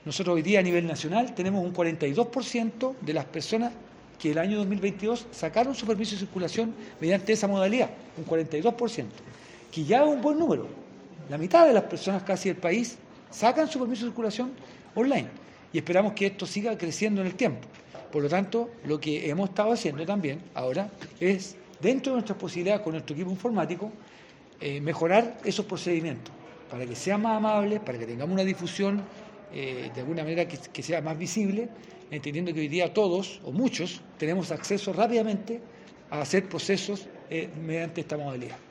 Nosotros hoy día a nivel nacional tenemos un 42% de las personas que el año 2022 sacaron su permiso de circulación mediante esa modalidad, un 42%, que ya es un buen número. La mitad de las personas casi del país sacan su permiso de circulación online y esperamos que esto siga creciendo en el tiempo. Por lo tanto, lo que hemos estado haciendo también ahora es, dentro de nuestras posibilidades con nuestro equipo informático, mejorar esos procedimientos para que sean más amables, para que tengamos una difusión de alguna manera que sea más visible, entendiendo que hoy día todos o muchos tenemos acceso rápidamente a hacer procesos mediante esta modalidad.